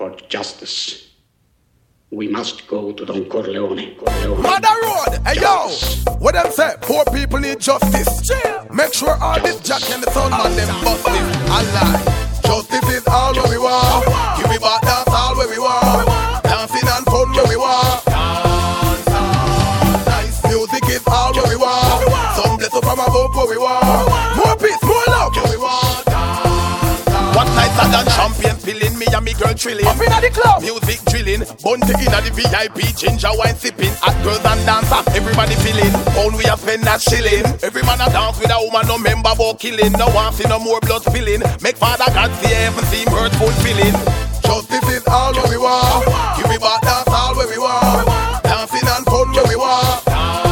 for justice, we must go to Don Corleone. Mother Road, hey yo, what them say? Poor people need justice. Make sure all this jack and the sound man them bust it. Allah, justice is all where we want. Give me back dance all where we want. Dancing and fun where we want. Nice music is all where we want. Some bless up from above where we want. More peace, more love where we want. What nights I done champion pilling, me and me girl trilling. Up inna the club, music drilling. Bunty inna the VIP, ginger wine sipping. Hot girls and dancer, everybody feeling. All we have spend that shilling. Every man a dance with a woman, no member about killing. No one see no more blood spilling. Make Father God see heaven seem hurt fulfilling. Justice is all where we want. Give me back dance all where we want. Dancing and fun where we want.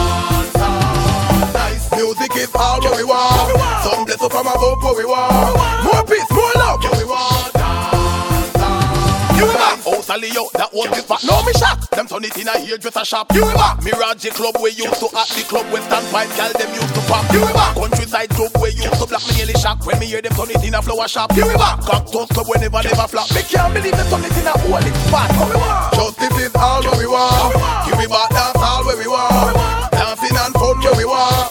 Nice music is all where we want. Some bless up from above where we want. More peace, more love where we want. You back, oh Salio, that was this back. No me shot, them turn it in a hairdresser shop. You back, Mirage Club where used to at the club. Western Pipe, girl them used to pop. You back, Countryside Club where used to black me nearly shock. When me hear them turn it in a flower shop. You back, Cactus Club where never flop. Me can't believe them turn it in a holy spot. Justice is all where we want. Give me back dance all where we want. Dancing and fun where we want.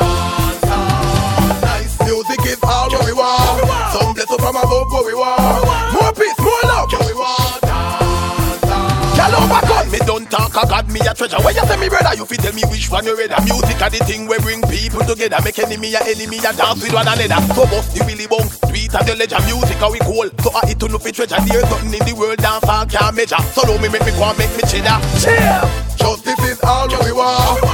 Nice music is all where we want. Some bless up from above where we want. More peace, more love where we want. Over God, me don't talk a God, me a treasure. When you say me brother, you fit tell me which one you read. Music are the thing we bring people together. Make enemy a dance with one another. So bust the Willy Bong, tweet and the ledger. Music are we cool, so I it to no fit treasure. There's nothing in the world dance I can't measure. So don't me make me go and make me cheddar. Chill. Justice is all we want.